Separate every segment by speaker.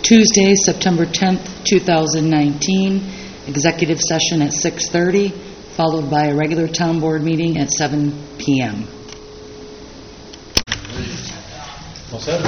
Speaker 1: Tuesday, September 10th, 2019, executive session at 6:30, followed by a regular town board meeting at 7 p.m.
Speaker 2: All set?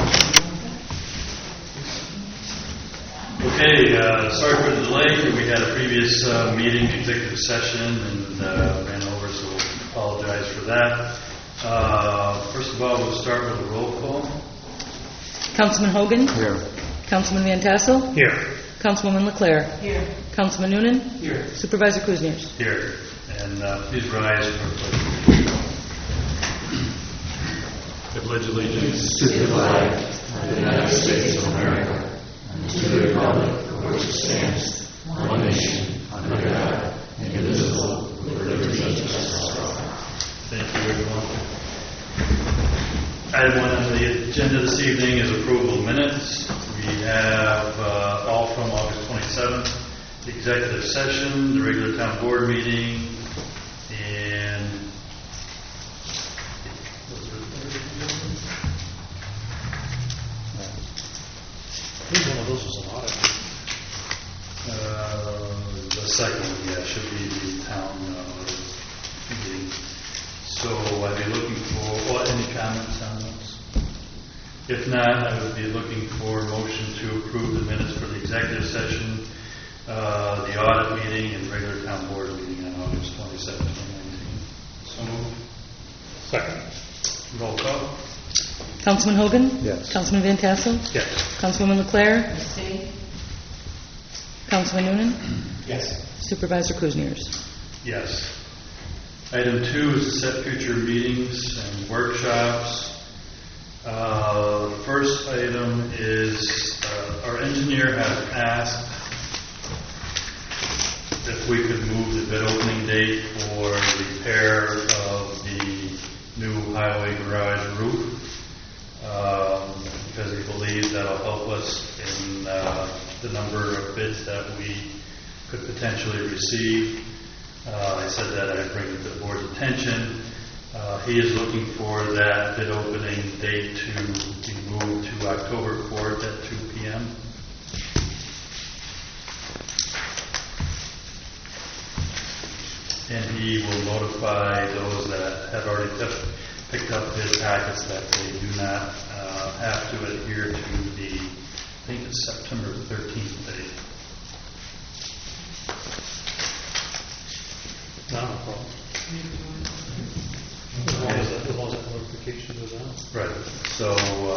Speaker 2: Okay, sorry for the delay. We had a previous meeting, executive session, and ran over, so apologize for that. First of all, we'll start with a roll call.
Speaker 1: Councilman Hogan?
Speaker 2: Here.
Speaker 1: Councilman Van Tassel?
Speaker 2: Here.
Speaker 1: Councilwoman LeClaire?
Speaker 3: Here.
Speaker 1: Councilman Noonan?
Speaker 2: Here.
Speaker 1: Supervisor Kuzniers?
Speaker 2: Here. And please rise for the pledge of allegiance.
Speaker 4: To the flag of the United States of America, and to the republic for which it stands, one nation, under God, indivisible, with liberty and justice for all.
Speaker 2: Thank you, everyone. Item 1 on the agenda this evening is approval of minutes. We have all from August 27th, the executive session, the regular town board meeting, and
Speaker 5: Which one of those was an audit?
Speaker 2: the second one, yeah, should be the town meeting. So I'd be looking for, any comments on those? If not, I would be looking for a motion to approve the minutes for the executive session, the audit meeting, and regular town board meeting on August 27, 2019. So moved.
Speaker 5: Second.
Speaker 2: Roll call.
Speaker 1: Councilman Hogan?
Speaker 5: Yes.
Speaker 1: Councilman Van Tassel?
Speaker 2: Yes.
Speaker 1: Councilwoman LeClaire?
Speaker 3: Abstain.
Speaker 1: Councilman Noonan?
Speaker 5: Yes.
Speaker 1: Supervisor Kuzniers?
Speaker 2: Yes. Item 2 is to set future meetings and workshops. The first item is our engineer has asked if we could move the bid opening date for repair of the new highway garage roof because he believes that'll help us in the number of bids that we could potentially receive. I said that I'd bring it to the board's attention. He is looking for that bid opening date to be moved to October 4th at 2 p.m. And he will notify those that have already picked up his packets that they do not have to adhere to the, I think it's September 13th date.
Speaker 5: Not a problem. As long as that notification goes out.
Speaker 2: Right. So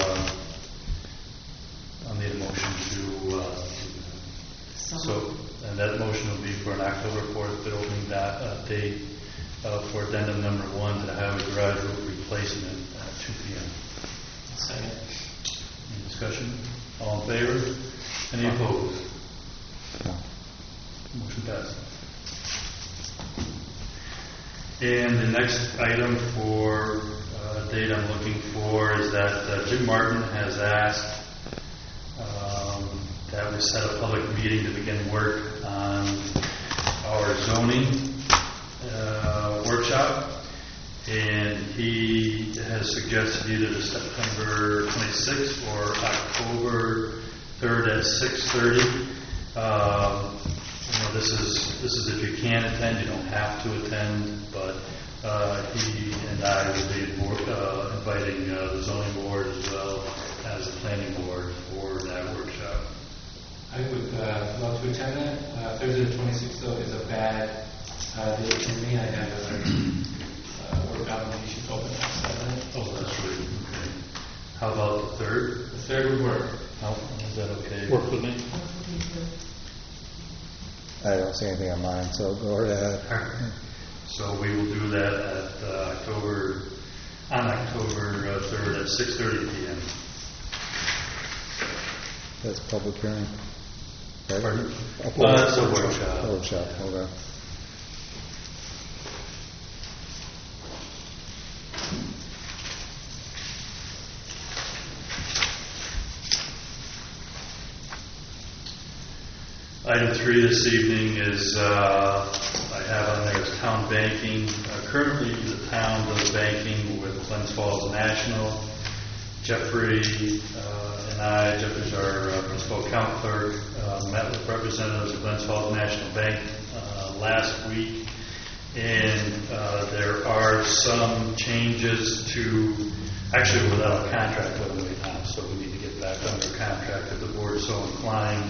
Speaker 2: I'll need a motion to and that motion will be for an October 4th bid opening date for addendum number 1 to the highway garage roof replacement at 2 p.m.
Speaker 5: Second.
Speaker 2: Any discussion? All in favor? Any opposed?
Speaker 5: No.
Speaker 2: Motion passes. And the next item for date I'm looking for is that Jim Martin has asked that we set a public meeting to begin work on our zoning workshop. And he has suggested either the September 26th or October 3rd at 6:30. This is if you can attend, you don't have to attend, but he and I will be inviting the zoning board as well as the planning board for that workshop.
Speaker 6: I would love to attend that. Thursday the 26th, though, is a bad day for me. I have a work obligation to open on Saturday.
Speaker 2: Oh, that's right. Okay. How about the 3rd?
Speaker 6: The 3rd would work.
Speaker 2: Is that okay?
Speaker 5: Work with me.
Speaker 4: I don't see anything on mine, so go ahead.
Speaker 2: So we will do that at October 3rd at 6:30 p.m.
Speaker 4: That's public hearing. Right?
Speaker 2: Pardon?
Speaker 4: That's
Speaker 2: a workshop.
Speaker 4: A workshop, okay.
Speaker 2: Item 3 this evening is I have on there is town banking. Currently, the town does banking with Glens Falls National. Jeffrey and I, Jeffrey's our municipal account clerk met with representatives of Glens Falls National Bank last week, and there are some changes to, actually without a contract with them right now, so we need to get back under contract if the board is so inclined.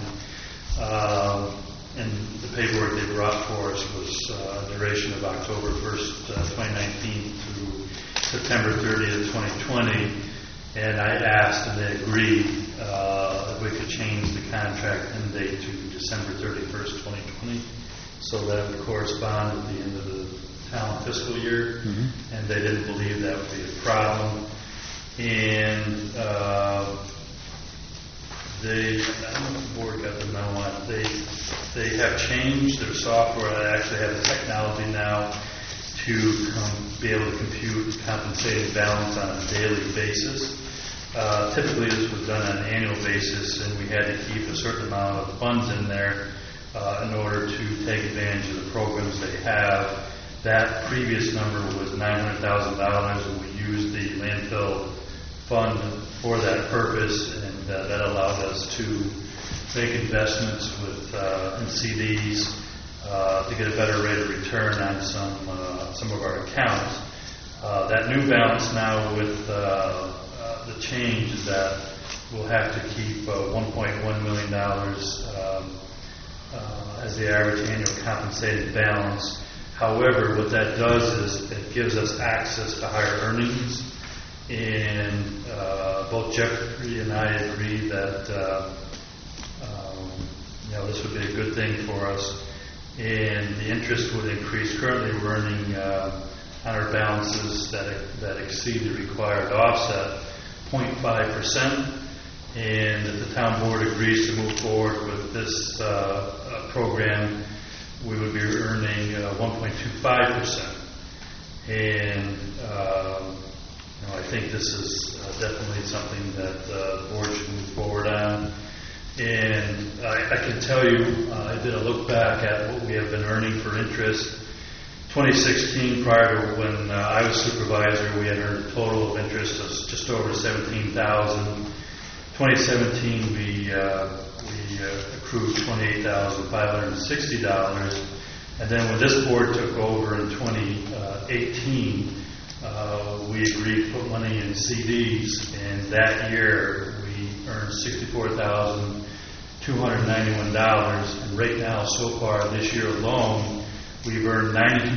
Speaker 2: And the paperwork they brought for us was a duration of October 1st, 2019 through September 30th, 2020. And I asked and they agreed if we could change the contract end date to December 31st, 2020. So that would correspond at the end of the town fiscal year. Mm-hmm. And they didn't believe that would be a problem. And I don't know if the board got the memo on it. They have changed their software. I actually have the technology now to be able to compute compensated balance on a daily basis. Typically this was done on an annual basis, and we had to keep a certain amount of funds in there in order to take advantage of the programs they have. That previous number was $900,000, and we used the landfill fund for that purpose, and that allowed us to make investments in CDs to get a better rate of return on some of our accounts. That new balance now with the change is that we'll have to keep $1.1 million as the average annual compensated balance. However, what that does is it gives us access to higher earnings. And both Jeffrey and I agree that this would be a good thing for us, and the interest would increase. Currently, we're earning on our balances that exceed the required offset 0.5%. And if the town board agrees to move forward with this program, we would be earning 1.25%. And I think this is definitely something that the board should move forward on. And I can tell you, I did a look back at what we have been earning for interest. 2016, prior to when I was supervisor, we had earned a total of interest of just over $17,000. 2017, we accrued $28,560. And then when this board took over in 2018, we agreed to put money in CDs, and that year we earned $64,291. And right now, so far this year alone, we've earned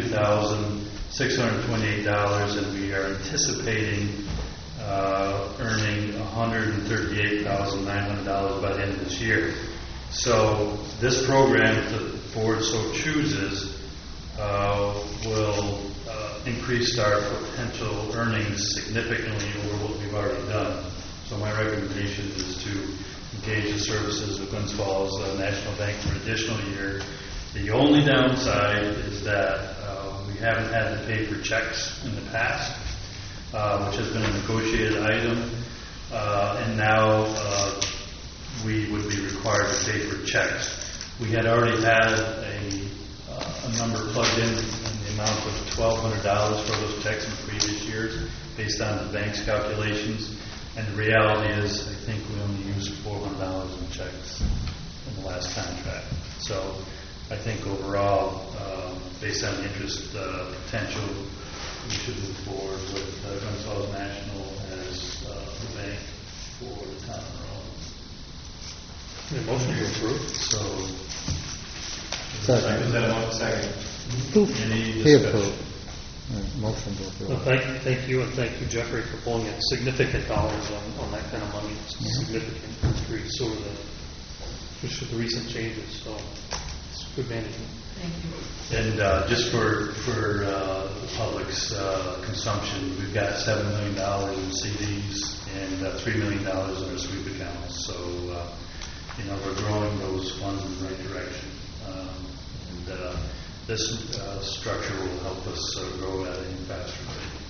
Speaker 2: $92,628, and we are anticipating earning $138,900 by the end of this year. So this program, if the board so chooses, will increase our potential earnings significantly over what we've already done. So my recommendation is to engage the services of Glens Falls National Bank for an additional year. The only downside is that we haven't had to pay for checks in the past, which has been a negotiated item, and now we would be required to pay for checks. We had already had a number plugged in the amount of $1,200 for those checks in previous years based on the bank's calculations, and the reality is I think we only used $400 in checks in the last contract. So I think overall, based on the interest potential, we should move forward with Glens Falls National as the bank for the town of Rowan.
Speaker 5: Motion to approve.
Speaker 2: So,
Speaker 6: Is that a motion? Second.
Speaker 2: Any
Speaker 4: He
Speaker 2: discussion?
Speaker 4: approved. Motion to
Speaker 5: Well,
Speaker 4: approve.
Speaker 5: thank you, and thank you, Jeffrey, for pulling in significant dollars on that kind of money. It's a significant increase over just for the recent changes, so it's good management.
Speaker 1: Thank you.
Speaker 2: And just for the public's consumption, we've got $7 million in CDs and $3 million in our sweep accounts. So, we're growing those funds in the right direction. And this structure will help us grow at an even faster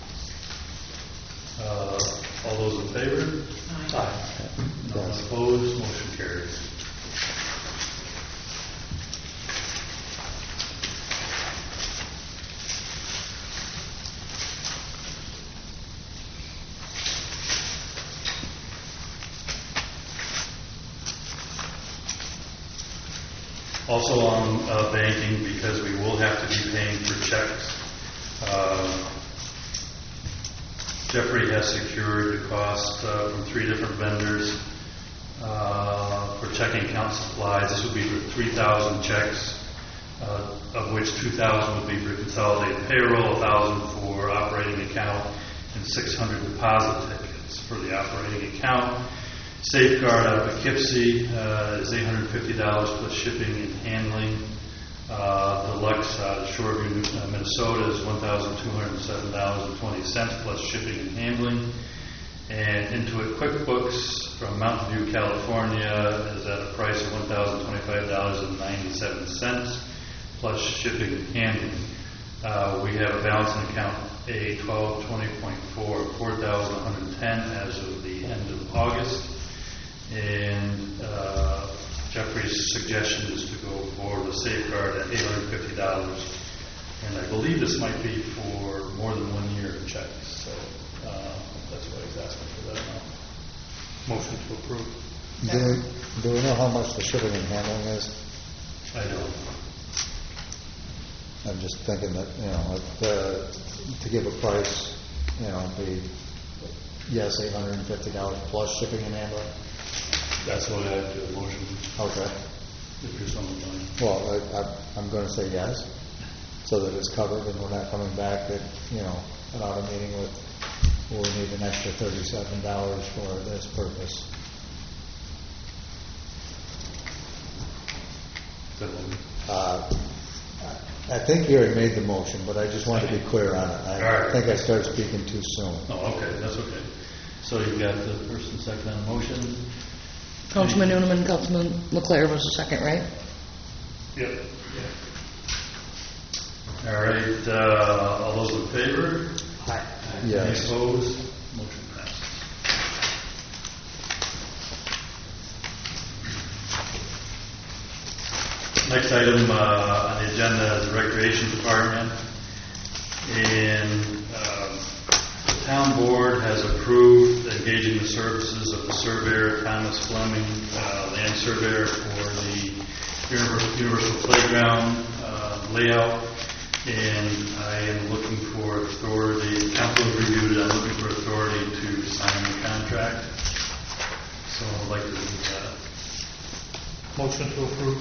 Speaker 2: rate. All those in favor?
Speaker 5: Aye.
Speaker 2: None opposed? Motion carries. Also on banking, because we will have to be paying for checks. Jeffrey has secured the cost from 3 different vendors for checking account supplies. This would be for 3,000 checks, of which 2,000 would be for consolidated payroll, 1,000 for operating account, and 600 deposit tickets for the operating account. Safeguard out of Poughkeepsie is $850 plus shipping and handling. Deluxe out of Shoreview, Minnesota is $1,207.20 plus shipping and handling. And Intuit QuickBooks from Mountain View, California is at a price of $1,025.97 plus shipping and handling. We have a balance in account A1220.4 of $4,110 as of the end of August. And Jeffrey's suggestion is to go forward with Safeguard at $850. And I believe this might be for more than 1 year of checks. So that's why he's asking for that amount.
Speaker 5: Motion to approve.
Speaker 3: Do we know how much the shipping and handling is?
Speaker 2: I don't.
Speaker 3: I'm just thinking that, to give a price, be, yes, $850 plus shipping and handling.
Speaker 2: That's what I have to motion.
Speaker 3: Okay.
Speaker 2: If you're someone going.
Speaker 3: Well, I'm going to say yes, so that it's covered and we're not coming back at, at a meeting with, we need an extra $37 for this purpose. I think you already made the motion, but I just wanted to be clear on it. I think I started speaking too soon.
Speaker 2: Oh, okay, that's okay. So you've got the first and second on the motion.
Speaker 1: Councilman Noonan, Councilman LeClaire was the second, right?
Speaker 2: Yep. All right, all those in favor?
Speaker 5: Aye.
Speaker 3: Yes.
Speaker 2: Any opposed? Motion passes. Next item on the agenda is the Recreation Department. And the town board has approved engaging the services of the surveyor, Thomas Fleming, land surveyor for the Universal Playground layout. And I am looking for authority, council has reviewed it, I'm looking for authority to sign the contract. So I'd like to do that.
Speaker 5: Motion to approve.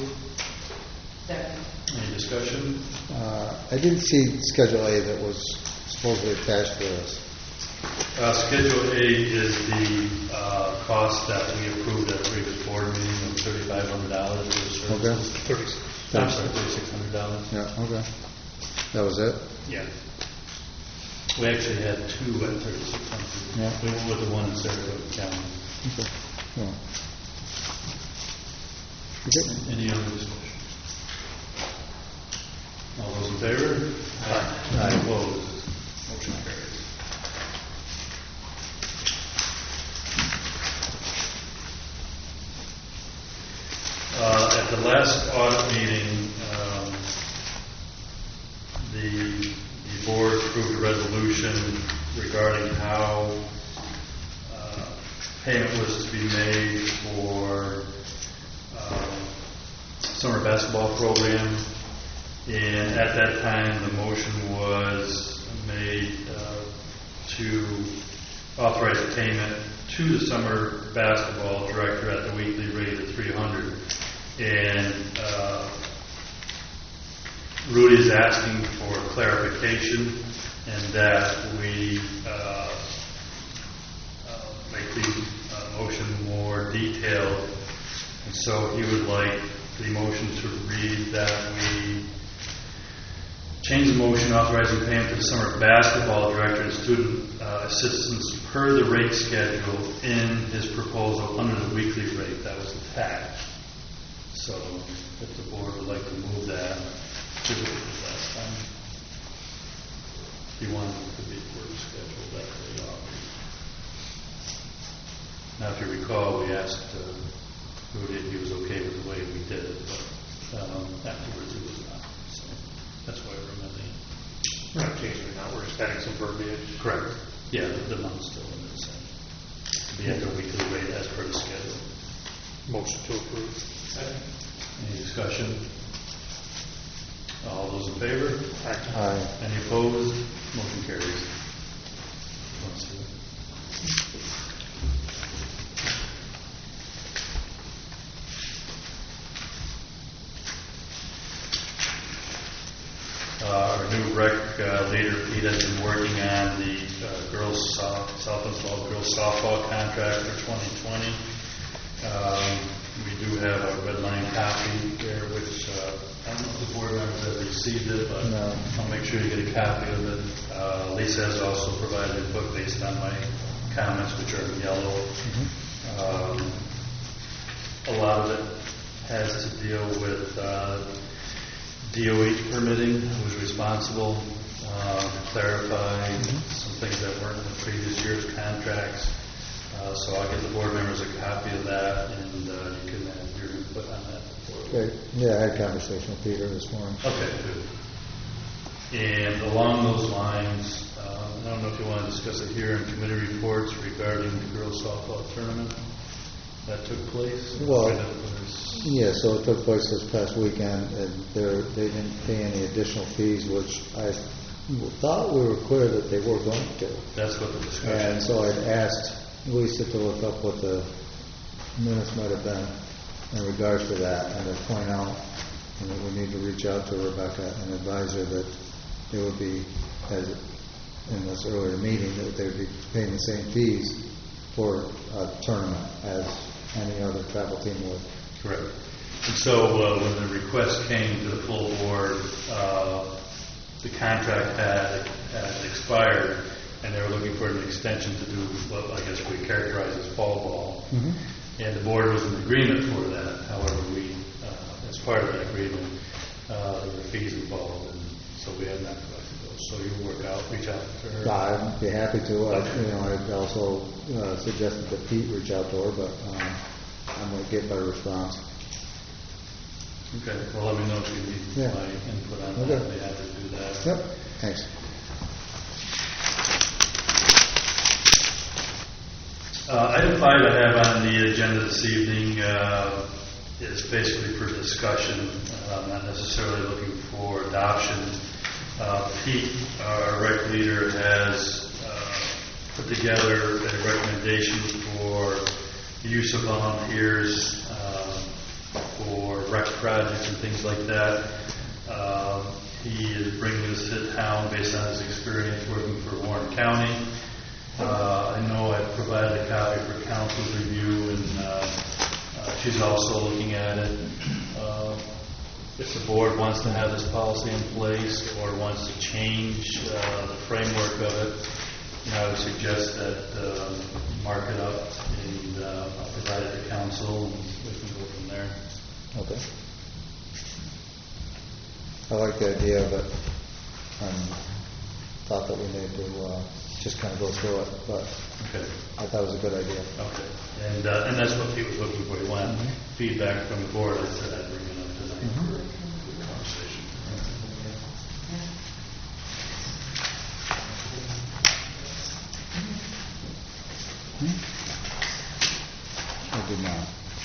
Speaker 2: Any discussion?
Speaker 3: I didn't see Schedule A that was supposedly attached to this.
Speaker 2: Schedule A is the cost that we approved at the previous board meeting of $3,500 for the services.
Speaker 3: Okay.
Speaker 2: I'm sorry, $3,600.
Speaker 3: Yeah, okay. That was it?
Speaker 2: Yeah. We actually had 2 at $3,600.
Speaker 3: Yeah.
Speaker 2: We went with the one in Saratoga County.
Speaker 3: Okay. Yeah.
Speaker 2: Any other discussion? All those in favor? Aye. Opposed? Motion carries. At the last audit meeting, the board approved a resolution regarding how payment was to be made for summer basketball program. And at that time, the motion was made to authorize payment to the summer basketball director at the weekly rate of $300. And Rudy is asking for clarification and that we make the motion more detailed. And so he would like the motion to read that we change the motion authorizing payment to the summer basketball director and student assistants per the rate schedule in his proposal under the weekly rate that was attached. So if the board would like to move that, to the last time. If you want it to be for the schedule that they offered. Now if you recall, we asked Rudy if he was okay with the way we did it, but afterwards it was not. So that's why we're amending it.
Speaker 5: We're not changing it now, we're just adding some verbiage.
Speaker 2: Correct. Yeah, the amount's still in the same. To be at the weekly rate as per the schedule.
Speaker 5: Motion to approve.
Speaker 6: Second.
Speaker 2: Any discussion? All those in favor?
Speaker 3: Aye.
Speaker 2: Any opposed? Motion carries. Our new rec leader, Pete, has been working on the self-installed girls softball contract for 2020. We do have a red line copy there, which I don't know if the board members have received it, but
Speaker 3: No.
Speaker 2: I'll make sure you get a copy of it. Lisa has also provided input based on my comments, which are in yellow. A lot of it has to deal with DOH permitting, who's responsible, to clarify some things that weren't in the previous year's contracts. So I'll give the board members a copy of that, and you can have your input on that.
Speaker 3: Okay. Yeah, I had a conversation with Peter this morning.
Speaker 2: Okay, good. And along those lines, I don't know if you want to discuss it here in committee reports regarding the girls softball tournament that took place.
Speaker 3: Well, yeah, so it took place this past weekend, and they didn't pay any additional fees, which I thought we were clear that they were going to.
Speaker 2: That's what the discussion
Speaker 3: And so I'd asked Lisa to look up what the minutes might have been in regards to that, and to point out that we need to reach out to Rebecca and advise her that it would be, as in this earlier meeting, that they would be paying the same fees for a tournament as any other travel team would.
Speaker 2: Correct. And so when the request came to the full board, the contract had expired, and they were looking for an extension to do what I guess we characterize as fall ball. And the board was in agreement for that. However, we, as part of that agreement, there were fees involved, and so we have not collected those. So you reach out to her.
Speaker 3: I'd be happy to.
Speaker 2: Okay.
Speaker 3: I also suggested that Pete reach out to her, but I'm going to get better response.
Speaker 2: Okay. Well, let me know if you need my input on that. I'd be happy to do that.
Speaker 3: Yep. Thanks.
Speaker 2: Item 5 I have on the agenda this evening is basically for discussion, not necessarily looking for adoption. Pete, our rec leader, has put together a recommendation for the use of volunteers for rec projects and things like that. He is bringing this to town based on his experience working for Warren County. I know I provided a copy for council's review, and she's also looking at it. If the board wants to have this policy in place or wants to change the framework of it, I would suggest that mark it up, and I'll provide it to council, and we can go from there.
Speaker 3: Okay. I like the idea of it. Thought that we needed to just kind of go through it, but
Speaker 2: Okay.
Speaker 3: I thought it was a good idea.
Speaker 2: Okay. And that's what Pete was looking for. He wanted feedback from the board. I said I'd bring it up tonight for a conversation.
Speaker 3: I did not.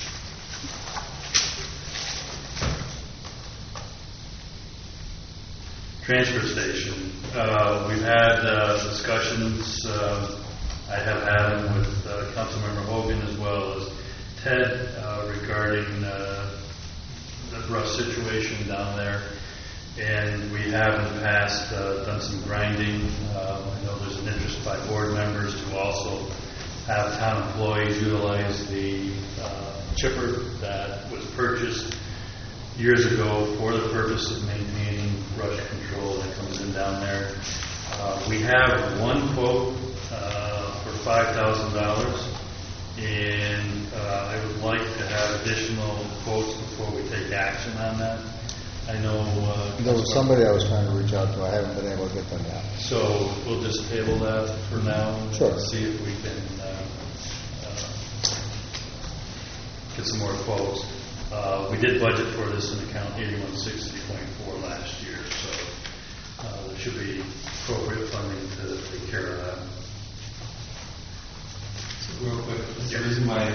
Speaker 2: Transfer station. We've had discussions. I have had them with Councilmember Hogan as well as Ted regarding the rough situation down there. And we have in the past done some grinding. I know there's an interest by board members to also have town employees utilize the chipper that was purchased years ago for the purpose of maintaining rush control that comes in down there. We have one quote for $5,000, and I would like to have additional quotes before we take action on that. I know
Speaker 3: There was somebody I was trying to reach out to. I haven't been able to get them yet.
Speaker 2: so we'll just table that for now.
Speaker 3: Sure.
Speaker 2: And see if we can get some more quotes. We did budget for this in account 8160.4 last year, so there should be appropriate funding to take care of that.
Speaker 6: So real quick, the reason why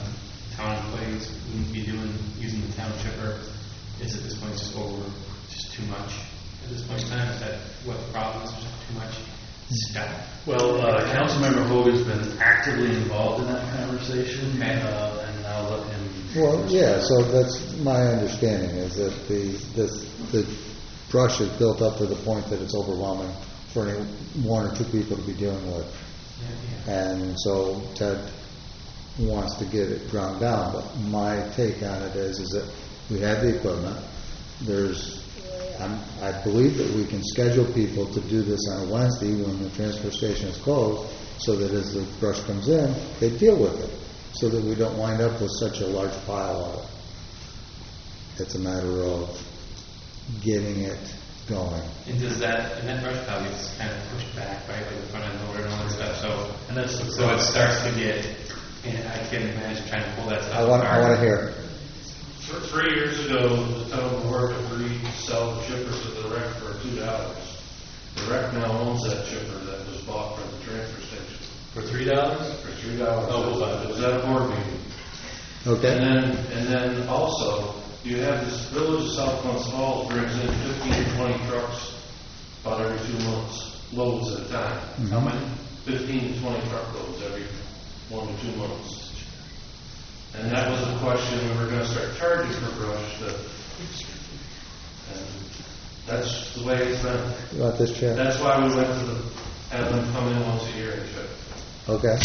Speaker 6: town employees wouldn't be using the town chipper is at this point just too much at this point in time? Is that what the problem is? Is it too much staff?
Speaker 2: Well, Councilmember Hogan's been actively involved in that conversation,
Speaker 6: Okay.
Speaker 2: and I'll let him.
Speaker 3: Well, yeah, so that's my understanding, is that the brush is built up to the point that it's overwhelming for any one or two people to be dealing with. And so Ted wants to get it ground down, but my take on it is that we have the equipment. I believe that we can schedule people to do this on a Wednesday when the transfer station is closed, so that as the brush comes in, they deal with it, so that we don't wind up with such a large pile of it. It's a matter of getting it going.
Speaker 6: And does that brush pile gets kind of pushed back, right, with the front end loader and all that stuff, so it starts to get, and I can't imagine trying to pull that stuff
Speaker 3: I want
Speaker 6: apart.
Speaker 3: to hear.
Speaker 7: 3 years ago, the town board agreed to sell the chipper to the rec for $2. The rec now owns that chipper that was bought from the transfer station.
Speaker 2: For $3?
Speaker 7: For $3. It was at a board meeting.
Speaker 3: Okay.
Speaker 7: And then also, you have this Village of South Glens Falls brings in 15 to 20 trucks about every 2 months, loads at a time.
Speaker 2: How many?
Speaker 7: 15 to 20 truckloads every 1 to 2 months. And that was a question, we were going to start charging for brush. And that's the way it's been.
Speaker 3: About this chair?
Speaker 7: That's why we went to have them come in once a year and check.
Speaker 3: Okay.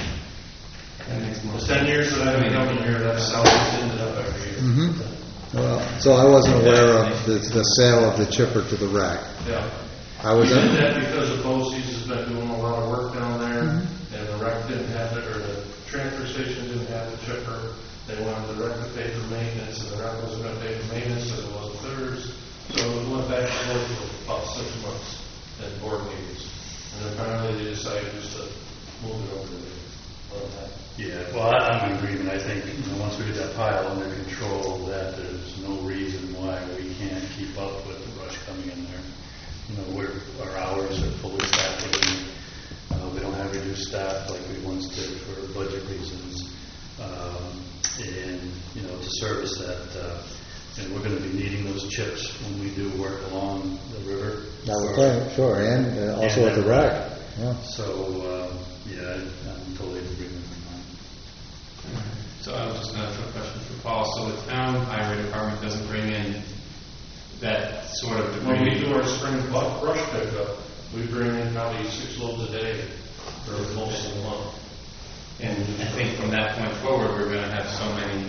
Speaker 7: The 10 years that I've been coming here, that's how it's ended up every year.
Speaker 3: Mm-hmm. Well, so I wasn't aware of the sale of the chipper to the rack.
Speaker 7: Yeah.
Speaker 3: I was
Speaker 7: We did that because the BOCES has been doing a lot of work down there,
Speaker 3: Mm-hmm.
Speaker 7: and the rec didn't have it, or the transfer station didn't have the chipper. They wanted the rec to pay for maintenance, and the rec wasn't going to pay for maintenance because it wasn't theirs. So it went back and forth for about 6 months at board meetings. And then finally they decided just to move it over there.
Speaker 2: Yeah, well, I'm in agreement. I think once we get that pile under control, that there's no reason why we can't keep up with the brush coming in there. Our hours are fully staffed. We don't have reduced staff like we once did for budget reasons. And to service that, and we're going to be needing those chips when we do work along the river.
Speaker 3: Sure, and also at the rack. Yeah.
Speaker 2: So, I'm totally in agreement with that.
Speaker 6: So I was just going to ask a question for Paul. So the town highway department doesn't bring in that sort of debris?
Speaker 7: When we do our spring brush pickup, we bring in probably 6 loads a day for most of the month.
Speaker 6: And I think from that point forward, we're going to have so many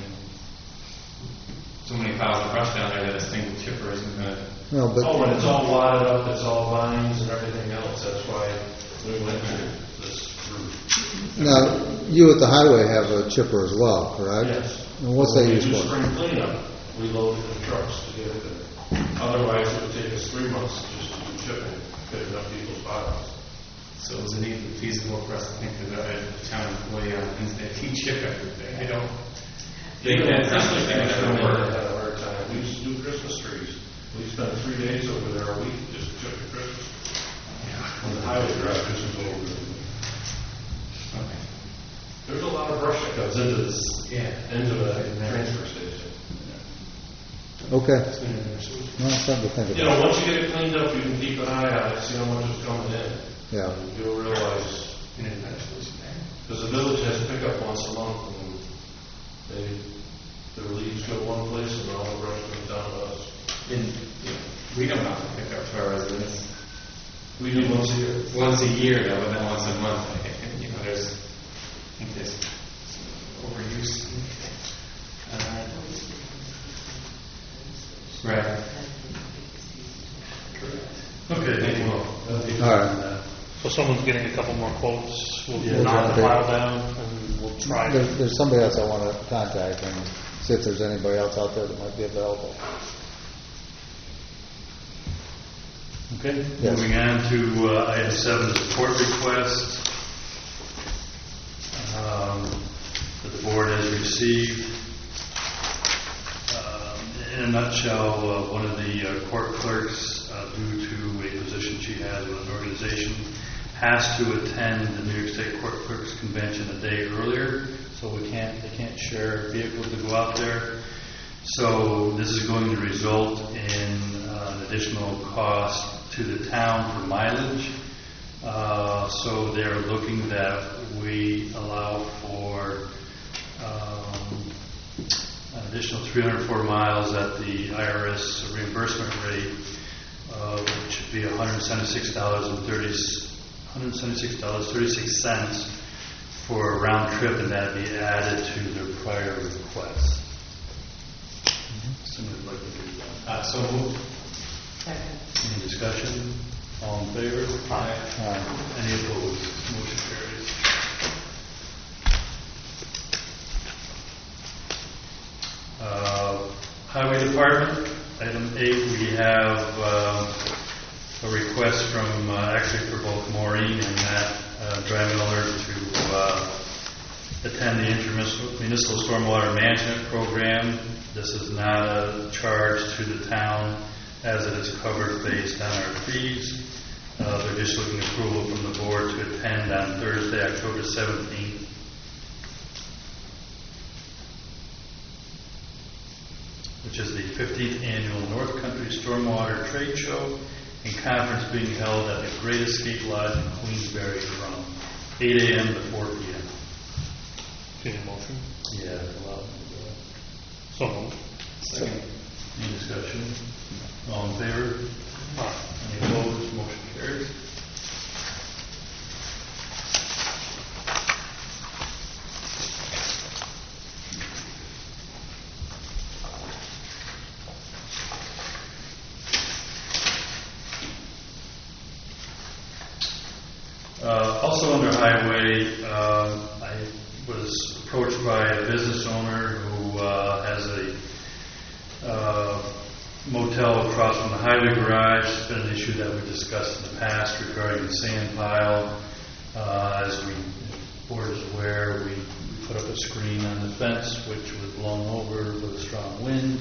Speaker 6: piles of brush down there that a single chipper isn't going to.
Speaker 3: No, but
Speaker 7: when it's all wadded up, it's all vines and everything else. That's why we went through this route.
Speaker 3: now you at the highway have a chipper as well, correct?
Speaker 7: Yes.
Speaker 3: And what's that
Speaker 7: When we
Speaker 3: used
Speaker 7: do
Speaker 3: for?
Speaker 7: spring cleanup, we load it in trucks to get it there. Otherwise, it would take us 3 months just to do chipping, picking up people's piles.
Speaker 6: So is it even feasible for us to think of a town employee on Wednesday to chip everything? I don't think that's
Speaker 7: Christmas trees
Speaker 6: something
Speaker 7: don't
Speaker 6: that
Speaker 7: work.
Speaker 6: would
Speaker 7: I had a hard time. We used to do Christmas trees. We spent 3 days over there a week just to chip the Christmas. When the highway garage isn't over.
Speaker 6: Okay.
Speaker 7: There's a lot of brush that comes into this, into the transfer station.
Speaker 3: Okay. No, something to think about.
Speaker 7: You know, once you get it cleaned up, you can keep an eye on it, see how much is coming in.
Speaker 3: Yeah.
Speaker 7: You'll realize, because the village has pickup once a month, and the leaves go one place and all the brush comes down to us.
Speaker 6: And we don't have to pick up to our residents
Speaker 7: We do once a year.
Speaker 6: once a year, though, and then once a month. I think there's overuse. Right.
Speaker 2: Okay, thank you all.
Speaker 3: All right.
Speaker 5: So someone's getting a couple more quotes. We'll
Speaker 3: Yeah,
Speaker 5: knock the
Speaker 3: okay.
Speaker 5: pile down and we'll try to.
Speaker 3: There's somebody else I want to contact and see if there's anybody else out there that might be available.
Speaker 2: Okay,
Speaker 3: Yes.
Speaker 2: moving on to item 7, the court request that the board has received. In a nutshell, one of the court clerks, due to a position she has with an organization, has to attend the New York State Court Clerks Convention a day earlier, so they can't share vehicles to go out there. So this is going to result in additional cost to the town for mileage. So they're looking that we allow for an additional 304 miles at the IRS reimbursement rate, which would be $176.36 for a round trip, and that'd be added to their prior request. Someone would like to do that.
Speaker 6: So moved.
Speaker 2: Any discussion? All in favor?
Speaker 6: Aye.
Speaker 2: Any opposed? Motion carries. Highway Department, item 8, we have a request from, actually for both Maureen and Matt Drymiller to attend the Intermunicipal Stormwater Management Program. This is not a charge to the town, as it is covered based on our fees. They're just looking approval from the board to attend on Thursday, October 17th. Which is the 15th Annual North Country Stormwater Trade Show and Conference being held at the Great Escape Lodge in Queensbury from 8 a.m. to 4 p.m.
Speaker 5: Need a motion?
Speaker 2: Yeah, allow them to go.
Speaker 5: So moved.
Speaker 3: Second.
Speaker 2: Any discussion? All in favor?
Speaker 5: Aye.
Speaker 2: Any opposed? Motion carries. Also under highway, I was approached by a business owner who has a motel across from the highway garage. It's been an issue that we discussed in the past regarding the sand pile. As the board is aware, we put up a screen on the fence which was blown over with a strong wind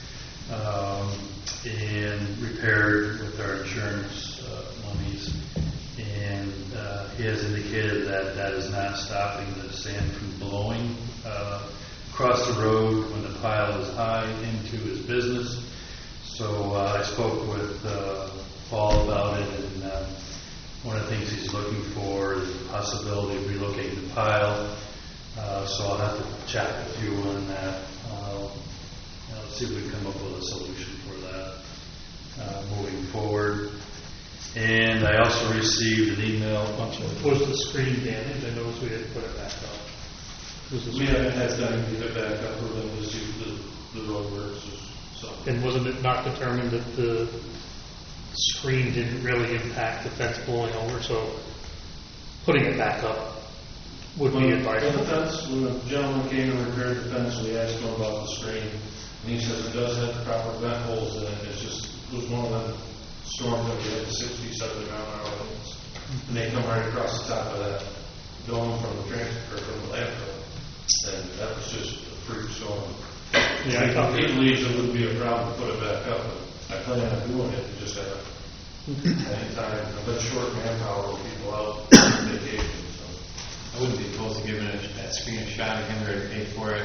Speaker 2: and repaired with our insurance monies. And he has indicated that that is not stopping the sand from blowing across the road when the pile is high into his business. So I spoke with Paul about it, and one of the things he's looking for is the possibility of relocating the pile. So I'll have to chat with you on that. See if we can come up with a solution for that moving forward. And I also received an email.
Speaker 5: Was the screen damaged? I noticed we didn't put it back up.
Speaker 7: We haven't had time to get it back up, or then to see the road works or something.
Speaker 5: And wasn't it not determined that the screen didn't really impact the fence blowing over, so putting it back up would be advisable?
Speaker 7: When the gentleman came and repaired the fence, we asked him about the screen, and he says it does have the proper vent holes in it. It was one of them storms that we had the 60, 70 mile an hour winds. And they come right across the top of that dome from the transfer, from the landfill. And that was just a freak storm.
Speaker 5: Yeah, I thought
Speaker 7: He believes it wouldn't be a problem to put it back up, but I plan on doing it, just at any time. I've been short manpower with people out on vacation, so.
Speaker 6: I wouldn't be opposed to giving that screen a shot again, or pay for it.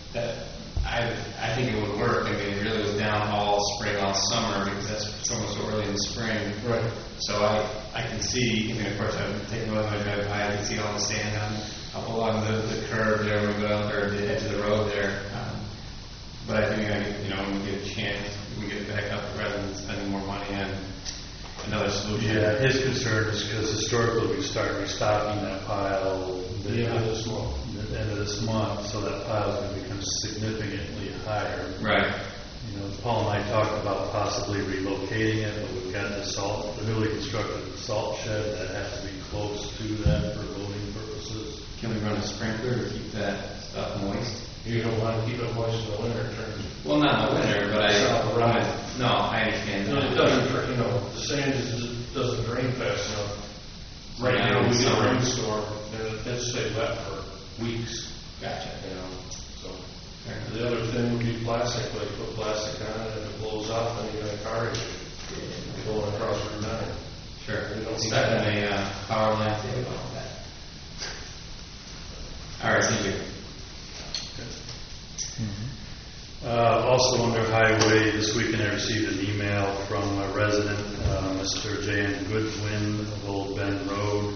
Speaker 6: I think it would work. I mean, it really was down all spring, all summer, because that's almost so early in the spring.
Speaker 7: Right.
Speaker 6: So I can see, I mean, of course, I'm taking one of my drive by, I can see all the sand up along the curve there when we go down there, the edge of the road there. But I think, when we get a chance, we get it back up rather than spending more money on another solution.
Speaker 2: Yeah, his concern is because historically we start restocking that pile
Speaker 7: The end of this month.
Speaker 2: the end of this month, so that pile is going to become significantly higher.
Speaker 6: Right.
Speaker 2: Paul and I talked about possibly relocating it, but we've got the newly constructed salt shed that has to be close to that for loading purposes.
Speaker 6: Can we run a sprinkler to keep that stuff moist?
Speaker 7: You don't want to keep it moist in the winter,
Speaker 6: Well, not in the winter, but no, I understand.
Speaker 7: No, it doesn't, the sand doesn't drain fast enough. Right
Speaker 6: Yeah,
Speaker 7: now, we get a
Speaker 6: summer.
Speaker 7: rainstorm, and it stays wet for weeks,
Speaker 6: Gotcha.
Speaker 7: so. The other thing would be plastic, like put plastic on it, if it blows off, then you got a car issue. Going across Route 9.
Speaker 6: Sure.
Speaker 7: We don't
Speaker 6: It's
Speaker 7: need
Speaker 6: got
Speaker 7: that.
Speaker 6: a power line too, all that. All right, thank you.
Speaker 2: Also under highway, this weekend I received an email from a resident, Mr. J.M. Goodwin of Old Bend Road.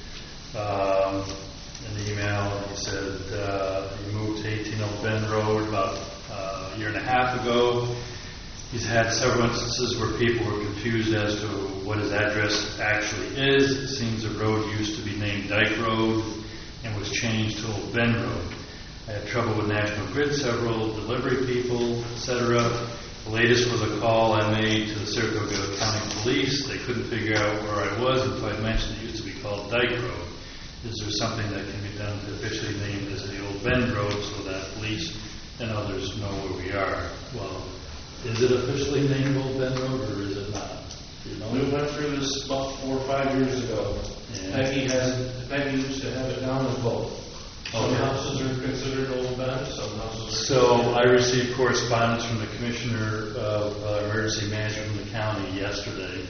Speaker 2: In the email, he said he moved to 18 Old Bend Road about a year and a half ago. He's had several instances where people were confused as to what his address actually is. It seems the road used to be named Dyke Road and was changed to Old Bend Road. I had trouble with National Grid, several delivery people, etc. The latest was a call I made to the Saratoga County Police. They couldn't figure out where I was until I mentioned it used to be called Dyke Road. Is there something that can be done to officially name this the Old Bend Road so that police and others know where we are? Well, is it officially named Old Bend Road or is it not? You know?
Speaker 7: We went through this about 4 or 5 years ago.
Speaker 2: Yeah.
Speaker 7: Peggy used to have it down as both. Some
Speaker 2: Okay.
Speaker 7: houses are considered Old Bend, some houses are.
Speaker 2: So I received correspondence from the Commissioner of Emergency Management from the county yesterday,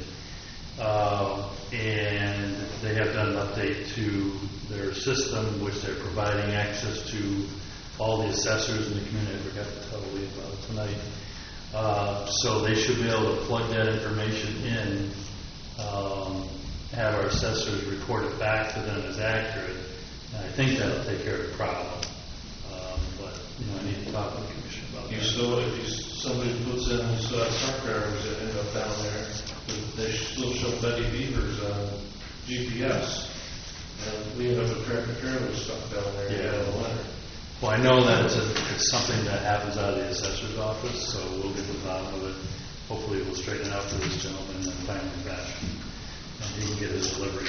Speaker 2: and they have done an update to their system, which they're providing access to all the assessors in the community. I forgot to tell Lee about it tonight. So they should be able to plug that information in, have our assessors report it back to them as accurate. And I think that'll take care of the problem. But, I need to talk to the commission about
Speaker 7: You
Speaker 2: that.
Speaker 7: still, if somebody puts in these truck drivers that end up down there, they still show Betty Beavers on GPS. And we end up with tractor trailers stuck down there in the winter.
Speaker 2: Well, I know that it's something that happens out of the assessor's office, so we'll get to the bottom of it. Hopefully we'll straighten it out for this gentleman in a timely fashion, and he can get his delivery.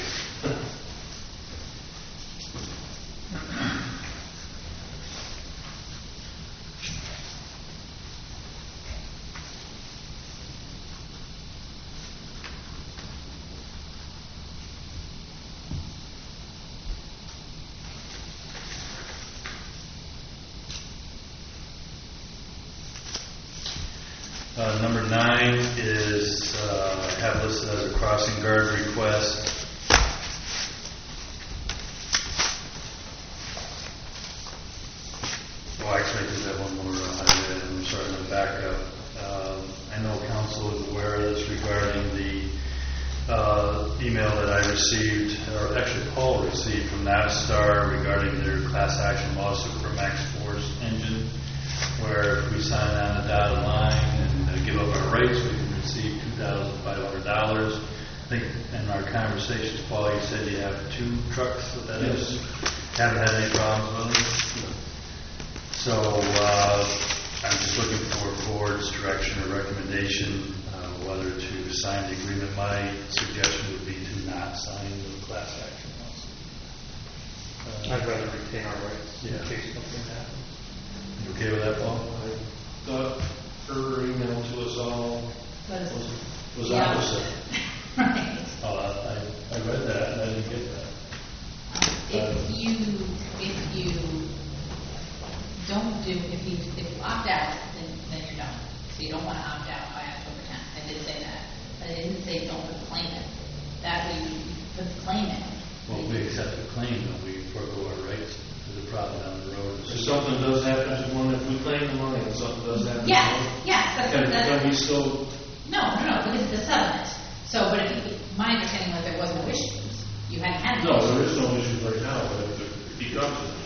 Speaker 2: Number 9 is have listed as a crossing guard request. Well, actually, I just have one more item. I'm sorry, I'm going to back up. I know council is aware of this regarding the email that I received, or actually Paul received from Navistar regarding their class action lawsuit for Max Force engine, where if we sign on the dotted line and give up our rights, we can receive $2,500. I think in our conversations, Paul, you said you have 2 trucks with that is. Haven't had any problems with it? So I'm just looking for board's direction or recommendation whether to sign the agreement. My suggestion would be to not sign the class action lawsuit.
Speaker 5: I'd rather retain our rights in
Speaker 2: Yeah.
Speaker 5: case something happens.
Speaker 2: You okay with that, Paul?
Speaker 7: I thought her email to us all was
Speaker 8: Yeah.
Speaker 7: opposite.
Speaker 8: Right.
Speaker 2: Oh, I read that and I didn't get that.
Speaker 8: If you don't do, if you opt out, then you're done. So you don't want to opt out by October 10th. I did say that. But I didn't say don't put the claim in. That way you put the claim in.
Speaker 2: Well, if we accept the claim, then we forego our rights. There's a problem down the road.
Speaker 7: If something does happen to one, if we claim the money and something does happen to
Speaker 8: Yes,
Speaker 7: one,
Speaker 8: yes,
Speaker 7: can we
Speaker 8: that's,
Speaker 7: still,
Speaker 8: no, because it's a settlement. So, but my understanding was there was no issues. You hadn't had
Speaker 7: no,
Speaker 8: issues.
Speaker 7: there is no issue right now, but if it becomes an issue.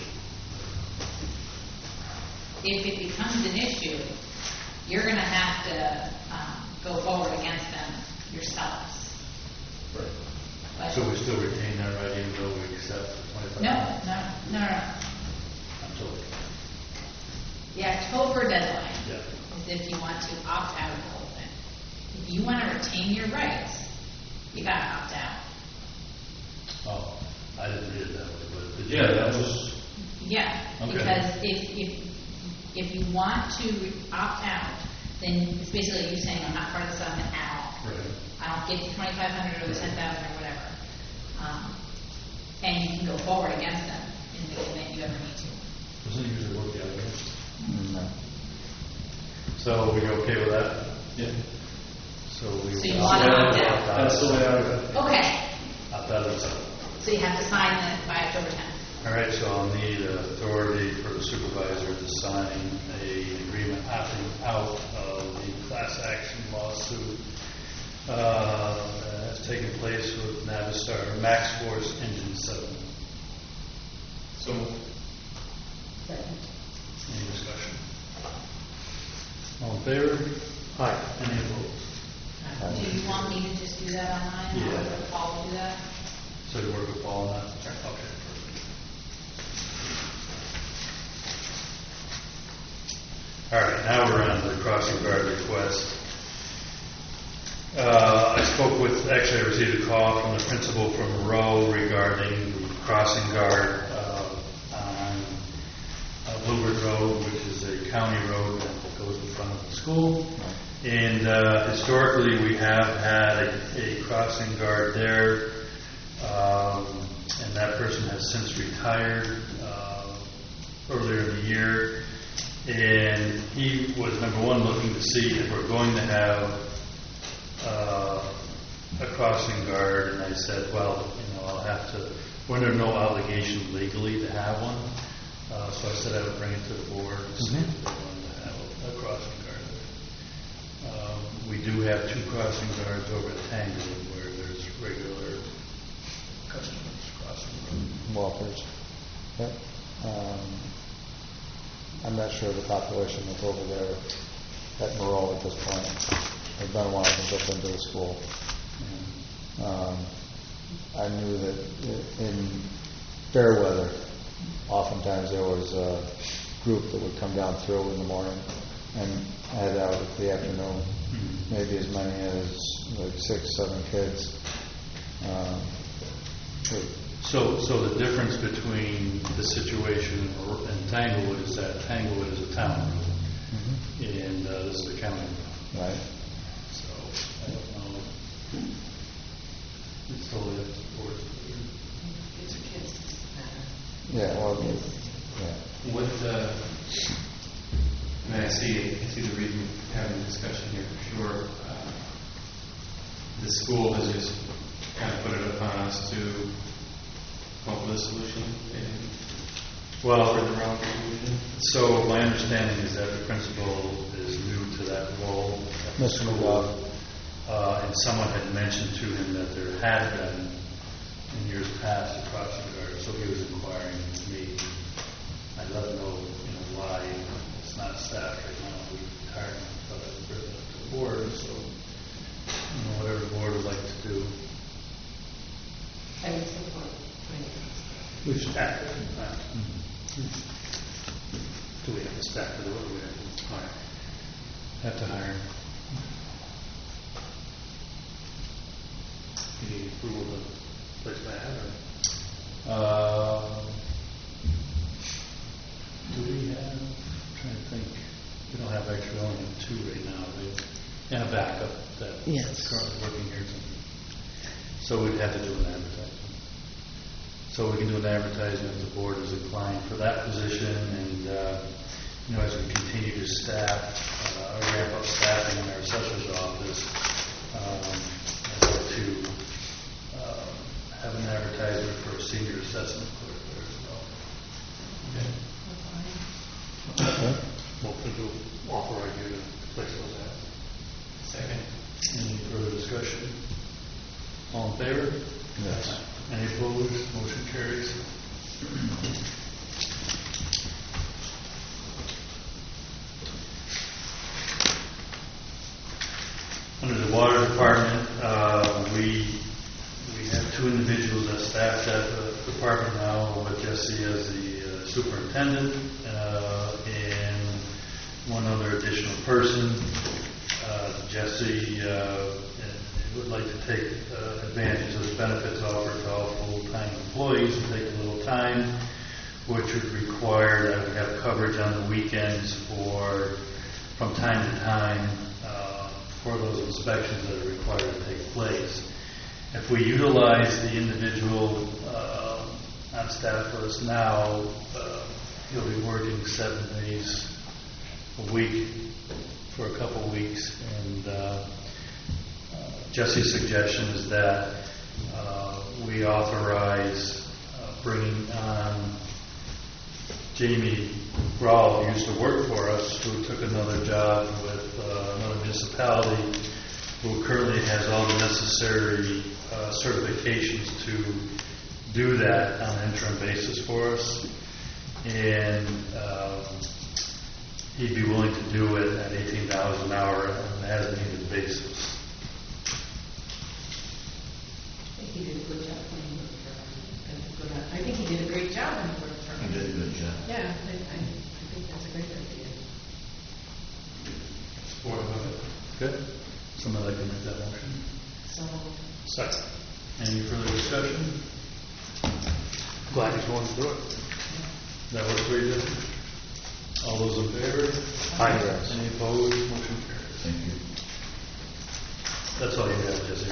Speaker 8: If it becomes an issue, you're going to have to go forward against them yourselves.
Speaker 7: Right.
Speaker 8: But
Speaker 2: So we still retain that right even though we accept the $2,500?
Speaker 8: no.
Speaker 2: I'm told.
Speaker 8: The October deadline
Speaker 2: Yeah.
Speaker 8: is if you want to opt out of the whole thing. If you want to retain your rights, you got to opt out.
Speaker 2: Oh, I didn't read it that way, but did you?
Speaker 7: Yeah, that was,
Speaker 8: Yeah,
Speaker 2: Okay.
Speaker 8: because if you want to opt out, then it's basically you saying I'm not part of the settlement at all.
Speaker 2: Right.
Speaker 8: I don't get the 2,500 or the 10,000 or whatever. And you can go forward against them in the event you ever need to.
Speaker 2: Doesn't it usually work the other way?
Speaker 3: No.
Speaker 2: So we okay with that?
Speaker 7: yeah.
Speaker 2: So we.
Speaker 8: So you want to opt out.
Speaker 7: That's the way I read it.
Speaker 8: Okay,
Speaker 2: Opt out of the settlement.
Speaker 8: so you have to sign this by October 10th.
Speaker 2: All right, so I'll need authority for the supervisor to sign an agreement opting out of the class action lawsuit that's taken place with Navistar Max Force Engine 7.
Speaker 6: So,
Speaker 2: Any discussion? All in favor?
Speaker 5: Aye.
Speaker 2: Any opposed?
Speaker 8: Do you want me to just do that online?
Speaker 2: Yeah.
Speaker 8: Or let Paul do that?
Speaker 2: So you work with Paul on that? Okay, perfect. All right, now we're on to the crossing guard request. I received a call from the principal from Monroe regarding the crossing guard on Bluebird Road, which is a county road that goes in front of the school. And historically, we have had a crossing guard there, and that person has since retired earlier in the year. And he was, number one, looking to see if we're going to have a crossing guard. And I said, well, I'll have to, we're under no obligation legally to have one. So I said I would bring it to the board and see if they wanted to have a crossing guard there. We do have 2 crossing guards over at Tanglewood where there's regular customers crossing the road.
Speaker 3: Walkers. Yep. I'm not sure of the population that's over there at Monroe at this point. It's been a while since I've been to the school. I knew that in fair weather, oftentimes there was a group that would come down through in the morning and head out at the afternoon. Maybe as many as like 6, 7 kids.
Speaker 2: So the difference between the situation in Tanglewood is that Tanglewood is a town road, and this is a county road.
Speaker 3: Right.
Speaker 2: So I don't know. It's totally up to the board.
Speaker 9: It's a kid's matter.
Speaker 3: Yeah, well, yeah.
Speaker 6: what, I see the reason for having a discussion here for sure. The school has just kind of put it upon us to come up with a solution for the wrong solution.
Speaker 2: So my understanding is that the principal is new to that role.
Speaker 3: Mr. McGough.
Speaker 2: And someone had mentioned to him that there had been, in years past, a crossing guard. So he was inquiring with me. I let him know, why it's not staffed right now. We hired him, but I bring it up to the board. So, whatever the board would like to do.
Speaker 9: I would support.
Speaker 2: We've staffed it in the past. Do we have to staff it, or do we have to hire? Have to hire. You need approval to place that, or? Do we have, I'm trying to think, we don't have actually only 2 right now, right? And a backup that's currently working here. So we'd have to do an advertisement. So we can do an advertisement if the board is inclined for that position, and as we continue to staff, ramp up staffing in our assessor's office, I'd like to have an advertisement for a senior assessment clerk there as well.
Speaker 3: Okay.
Speaker 5: Motion to authorize you to place those ads.
Speaker 6: Second.
Speaker 2: Any further discussion? All in favor?
Speaker 3: Yes.
Speaker 2: Any opposed? Motion carries. Under the water department, we have 2 individuals that staff that department now, with Jesse as the superintendent, and 1 other additional person. Jesse would like to take advantage of the benefits offered to all full-time employees and take a little time, which would require that we have coverage on the weekends from time to time for those inspections that are required to take place. If we utilize the individual on staff with us now, he'll be working 7 days a week for a couple of weeks, and Jesse's suggestion is that we authorize bringing on Jamie Grawl, who used to work for us, who took another job with another municipality, who currently has all the necessary certifications to do that on an interim basis for us. And he'd be willing to do it at $18 an hour on an as-needed basis.
Speaker 9: I think he did a good job when he worked for us. I think he did a great job when he worked for us.
Speaker 4: He did a good job.
Speaker 9: Yeah, I think that's a great idea.
Speaker 2: Support of it. Good. Someone like to make that motion?
Speaker 9: So,
Speaker 5: Second.
Speaker 2: Any further discussion?
Speaker 5: Glad he's willing to do it.
Speaker 2: That work for you, Jesse? All those in favor?
Speaker 5: Aye.
Speaker 2: Any opposed? Motion carries.
Speaker 4: Thank you.
Speaker 2: That's all you have, Jesse.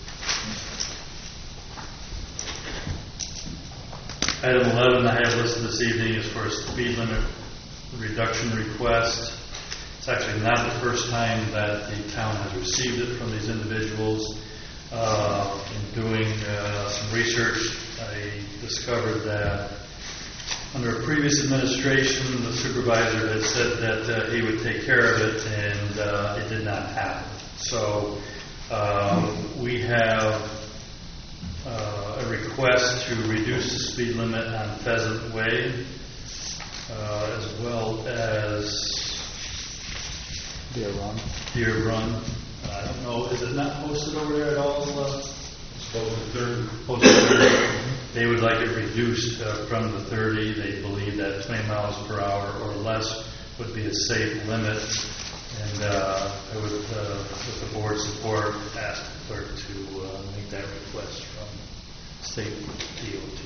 Speaker 2: Item 11 I have listed this evening is for a speed limit reduction request. It's actually not the first time that the town has received it from these individuals. In doing some research, I discovered that under a previous administration, the supervisor had said that he would take care of it, and it did not happen. So we have a request to reduce the speed limit on Pheasant Way, as well as
Speaker 3: Deer Run.
Speaker 2: Deer Run. I don't know, is it not posted over there at all?
Speaker 7: It's posted
Speaker 2: Posted 30. They would like it reduced from the 30. They believe that 20 miles per hour or less would be a safe limit. And I would, with the board's support, ask the clerk to make that request from state DOT.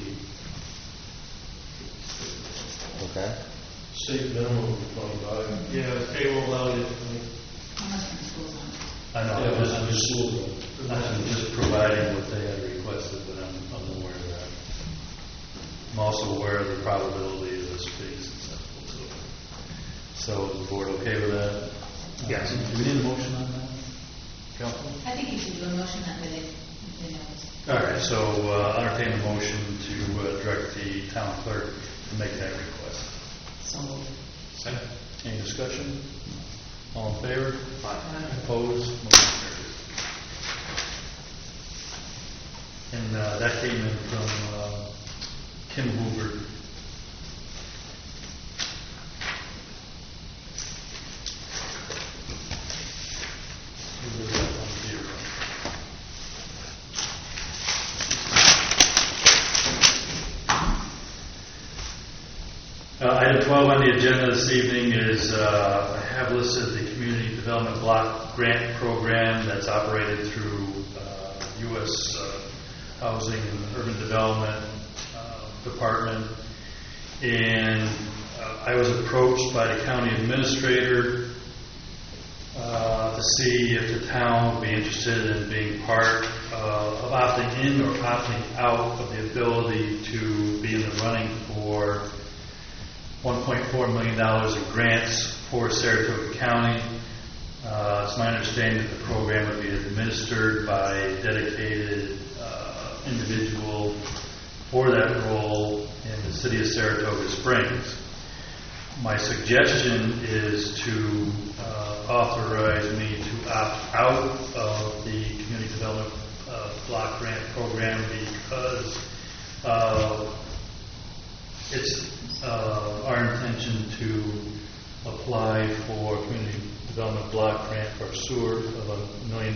Speaker 3: Okay.
Speaker 7: state minimum of 25.
Speaker 5: Yeah, payroll allowed it.
Speaker 8: How much from school zone?
Speaker 2: I know,
Speaker 7: Yeah,
Speaker 2: I'm
Speaker 7: just school zone.
Speaker 2: just providing what they had requested, but I'm aware of that. I'm also aware of the probability of this being successful too. So is the board okay with that?
Speaker 5: Yes.
Speaker 2: Do we need a motion on that? Council?
Speaker 8: I think you should do a motion that way they know.
Speaker 2: All right, so I'll entertain a motion to direct the town clerk to make that request.
Speaker 9: so moved.
Speaker 6: Second.
Speaker 2: Any discussion? All in favor?
Speaker 9: Aye.
Speaker 2: Opposed? Motion carries. And that came in from Kim Hoover. Who lives up on Deer Run. Item 12 on the agenda this evening is I have listed the Community Development Block Grant Program that's operated through U.S. Housing and Urban Development Department. And I was approached by the county administrator to see if the town would be interested in being part of opting in or opting out of the ability to be in the running for $1.4 million in grants for Saratoga County. It's my understanding that the program would be administered by a dedicated individual for that role in the city of Saratoga Springs. My suggestion is to authorize me to opt out of the Community Development Block Grant Program because it's our intention to apply for Community Development Block Grant for sewer of $1 million.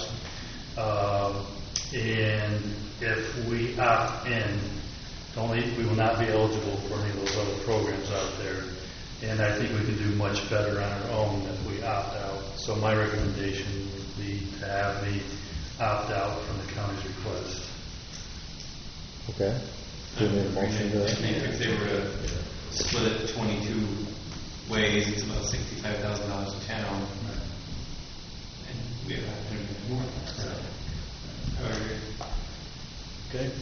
Speaker 2: And if we opt in, we will not be eligible for any of those other programs out there. And I think we can do much better on our own if we opt out. So my recommendation would be to have me opt out from the county's request.
Speaker 3: Okay. Do you need a motion to
Speaker 6: I
Speaker 3: that?
Speaker 6: think if they were to split it 22 ways, it's about $65,000 a town. And we have more. So, I would agree.
Speaker 2: Okay?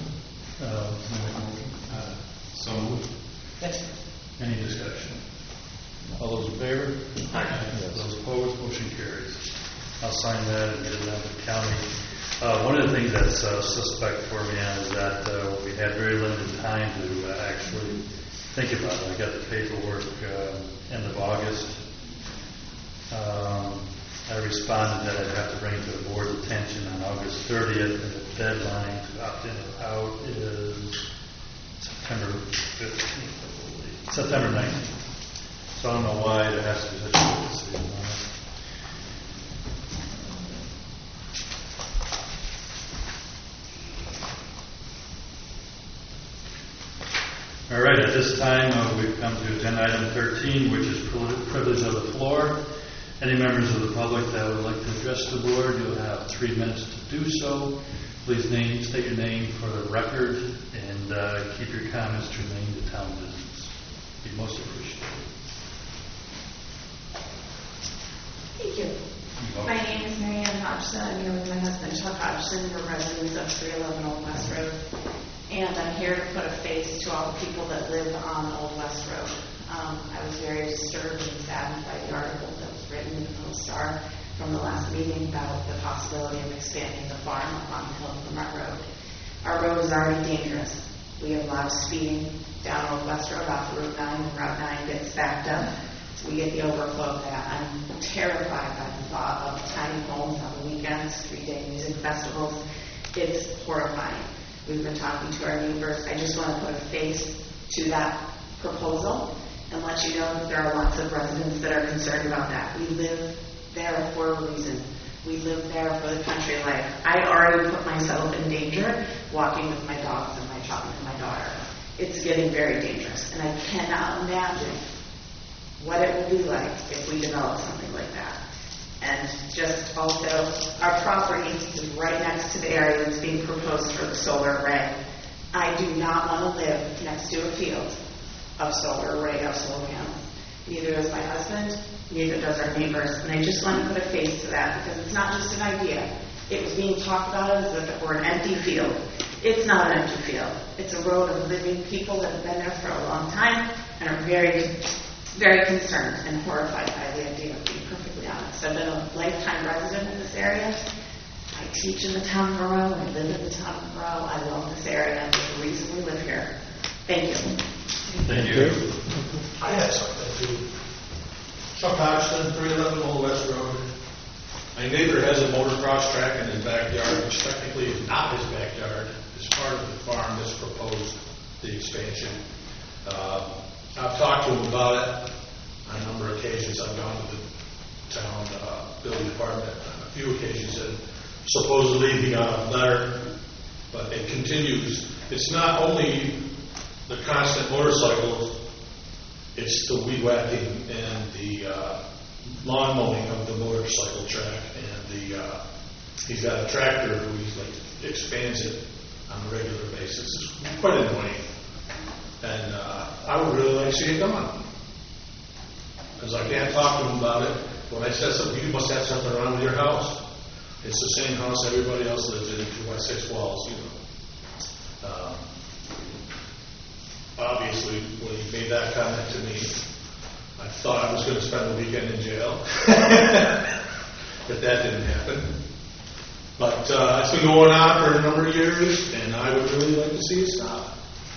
Speaker 6: So moved.
Speaker 2: Any discussion? All those in favor?
Speaker 3: Yes.
Speaker 2: Those opposed, motion carries. I'll sign that and get it out to the county. One of the things that's suspect for me is that we had very limited time to actually think about it. I got the paperwork end of August. I responded that I'd have to bring it to the board's attention on August 30th, and the deadline to opt in or out is September 15th, I believe. September 19th. So I don't know why there has to be such a quick decision on it. All right, at this time, we've come to agenda item 13, which is privilege of the floor. Any members of the public that would like to address the board, you'll have 3 minutes to do so. Please state your name for the record and keep your comments germane to town business. Be most appreciated.
Speaker 10: Thank you. My name is Mary Ann Hodgson. I'm here with my husband, Chuck Hodgson. We're residents of 311 Old West Road. And I'm here to put a face to all the people that live on Old West Road. I was very disturbed and saddened by the article that was written in the Post-Star from the last meeting about the possibility of expanding the farm up on the hill from our road. Our road is already dangerous. We have a lot of speeding down Old West Road off of Route 9. When Route 9 gets backed up, we get the overflow of that. I'm terrified by the thought of tiny homes on the weekends, 3-day music festivals. It's horrifying. We've been talking to our neighbors. I just want to put a face to that proposal and let you know that there are lots of residents that are concerned about that. We live there for a reason. We live there for the country life. I already put myself in danger walking with my dogs and my child and my daughter. It's getting very dangerous, and I cannot imagine what it will be like if we develop something like that. And just also, our property is right next to the area that's being proposed for the solar array. I do not want to live next to a field of solar array, of solar panels. Neither does my husband, neither does our neighbors. And I just want to put a face to that because it's not just an idea. It was being talked about as if it were an empty field. It's not an empty field. It's a road of living people that have been there for a long time and are very, very concerned and horrified by the idea of being perfectly honest. I've been a lifetime resident in this area. I teach in the town of Monroe. I live in the town of Monroe. I love this area. There's a reason we live here. Thank you.
Speaker 2: Thank you.
Speaker 7: I had something to do. Chuck Hodgson, 311 Old West Road. My neighbor has a motocross track in his backyard, which technically is not his backyard. It's part of the farm that's proposed, the expansion. I've talked to him about it on a number of occasions. I've gone to the town building department on a few occasions, and supposedly he got a letter, but it continues. It's not only the constant motorcycles, it's the weed whacking and the lawn mowing of the motorcycle track, and he's got a tractor who he's like expands it on a regular basis. It's quite annoying, and I would really like to see it gone because I can't talk to him about it. When I said something, you must have something wrong with your house. It's the same house everybody else lives in, 2x6 walls, you know. Obviously, when he made that comment to me, I thought I was going to spend the weekend in jail. But that didn't happen. But it's been going on for a number of years, and I would really like to see it stop.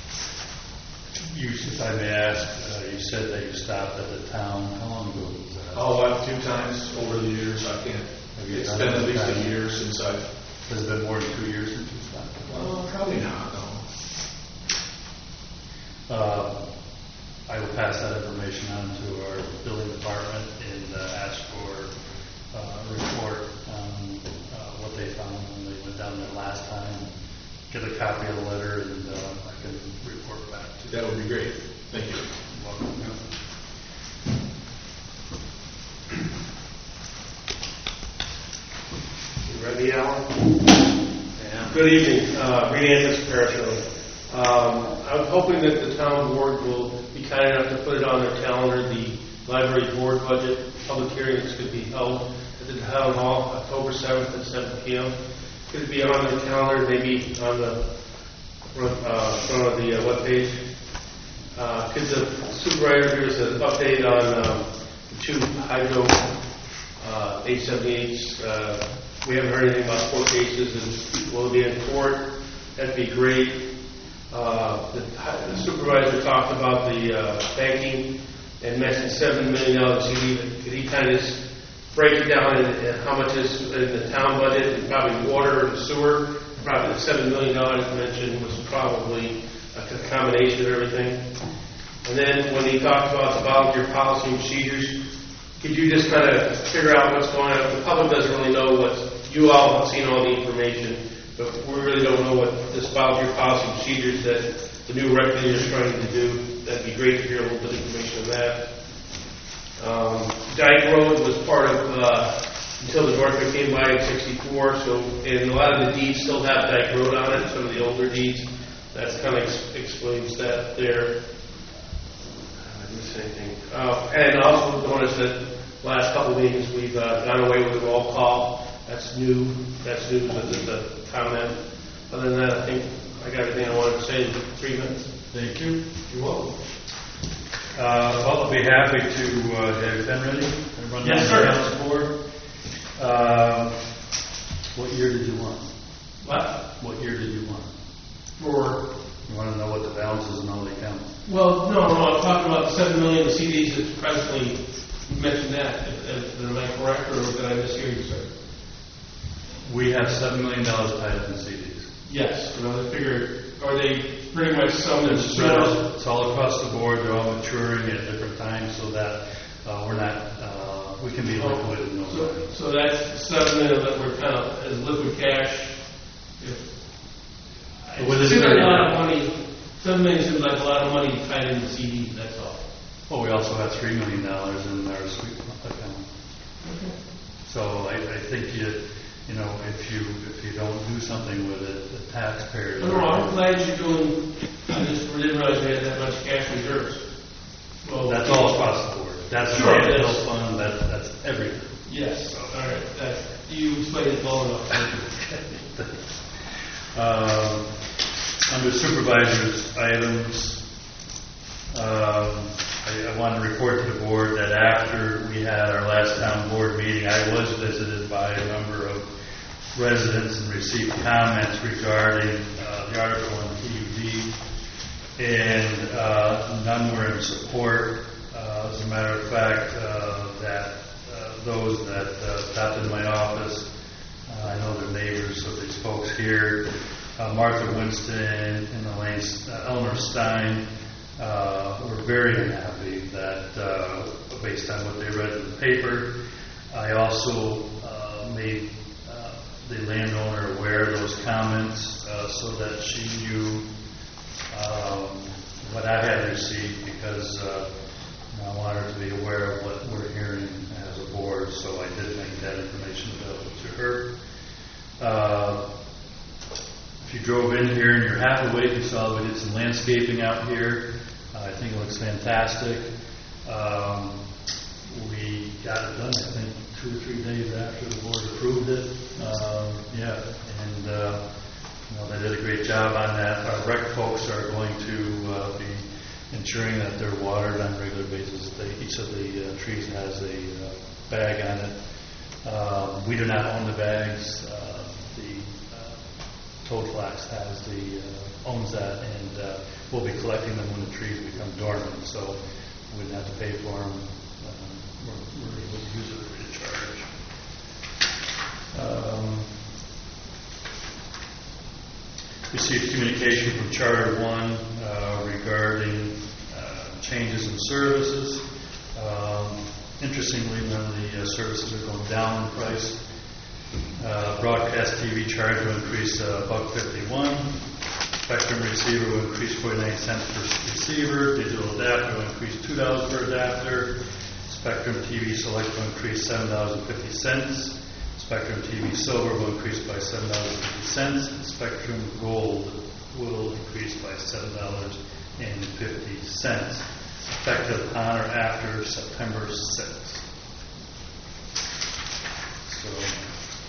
Speaker 2: If I may ask, you said that you stopped at the town. How long ago was that?
Speaker 7: Oh, a few times over the years. I can't. It's been at least a year since I've.
Speaker 2: Has it been more than 2 years since you stopped?
Speaker 7: Well, probably not. No.
Speaker 2: I will pass that information on to our building department and ask for a report on what they found when they went down there last time. Get a copy of the letter, and I can report back to you.
Speaker 7: That would be great. Thank you.
Speaker 2: You're welcome.
Speaker 11: You ready, Alan? Yeah. Good evening. Reed Anderson, Parish Road. I'm hoping that the town board will be kind enough to put it on their calendar. The library board budget public hearings could be held at the town hall October 7th at 7 p.m. Could be on their calendar, maybe on the front of the webpage. Could the supervisor give us an update on the two hydro 878s We haven't heard anything about court cases, and will it be in court? That'd be great. The supervisor talked about the banking and mentioned $7 million CD. Could he kind of just break it down and how much is in the town budget, and probably water and sewer? Probably the $7 million mentioned was probably a combination of everything. And then when he talked about the volunteer policy and procedures, could you just kind of figure out what's going on? The public doesn't really know you all have seen all the information, but we really don't know what this volunteer policy and procedures that the new rec leader is trying to do. That'd be great to hear a little bit of information on that. Dyke Road was part of, until the Northwick came by in 64, and a lot of the deeds still have Dyke Road on it, some of the older deeds. That kind of explains that there. I didn't miss anything. And also notice that last couple of meetings we've gone away with the roll call. That's new. That's new with the comment. Other than that, I think I got everything I wanted to say in 3 minutes.
Speaker 2: Thank you.
Speaker 11: You're welcome.
Speaker 2: Well, I'll be happy to have Ben ready and run
Speaker 11: Yes,
Speaker 2: down
Speaker 11: sir.
Speaker 2: the House board. What year did you want? What year did you want? You want to know what the balance is and all the accounts?
Speaker 11: Well, no, I'm talking about the $7 million CDs that's presently, you mentioned that. Am I correct, or did I mishear you, sir?
Speaker 2: We have $7 million tied up in CDs.
Speaker 11: Yes, but I figure, are they pretty much some in
Speaker 2: It's all across the board. They're all maturing at different times, so that we're not, we can be liquid and no money.
Speaker 11: So that's $7 million that we're kind of as liquid cash. It seems like a lot of money. $7 million seems like a lot of money tied in the CDs. That's all.
Speaker 2: Well, we also have $3 million in our sweep account.
Speaker 11: Okay.
Speaker 2: So I think you know, if you don't do something with it, the taxpayers.
Speaker 11: No, I'm glad you're doing. I just didn't realize we had that much cash reserves. Well,
Speaker 2: That's all across the board. That's
Speaker 11: Sure,
Speaker 2: the
Speaker 11: yes.
Speaker 2: landfill fund. That's everything.
Speaker 11: Yes. All right. You explained it well enough.
Speaker 2: Under supervisors' items, I want to report to the board that after we had our last town board meeting, I was visited by a number of residents and received comments regarding the article on PUD, and none were in support. As a matter of fact, that those that stopped in my office, I know they're neighbors of these folks here. Martha Winston and Eleanor Stein were very unhappy that, based on what they read in the paper. I also made the landowner aware of those comments so that she knew what I had received, because I want her to be aware of what we're hearing as a board, so I did make that information available to her. If you drove in here and you're half awake, you saw we did some landscaping out here. I think it looks fantastic. We got it done, I think, 2 or 3 days after the board approved it. They did a great job on that. Our rec folks are going to be ensuring that they're watered on a regular basis. Each of the trees has a bag on it. We do not own the bags. Toad Flax owns that, and we'll be collecting them when the trees become dormant, so we wouldn't have to pay for them. We're able to use it free of charge. Received communication from Charter One regarding changes in services. Interestingly, none of the services are going down in price. Broadcast TV charge will increase $1.51. Spectrum receiver will increase 49 cents per receiver. Digital adapter will increase $2 per adapter. Spectrum TV Select will increase $7.50. Spectrum TV Silver will increase by $7.50. Spectrum Gold will increase by $7.50. Effective on or after September 6th. So.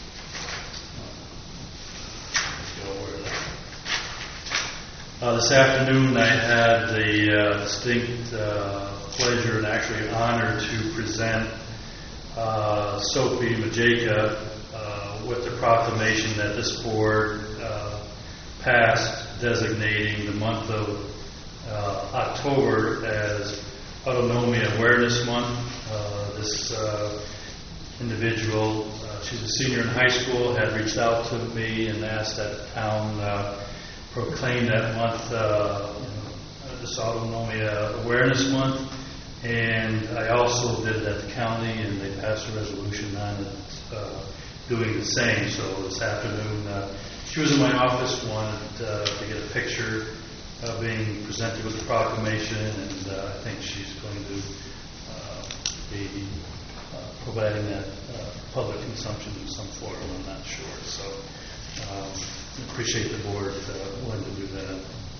Speaker 2: This afternoon I had the distinct pleasure and actually honor to present Sophie Majeka with the proclamation that this board passed designating the month of October as Autonomia Awareness Month. This individual, she's a senior in high school, had reached out to me and asked that the town proclaim that month this Autonomia Awareness Month. And I also did it at the county, and they passed a resolution on it doing the same. So this afternoon, she was in my office, wanted to get a picture being presented with the proclamation, and I think she's going to be providing that public consumption in some form. I'm not sure. So I appreciate the board willing to do that.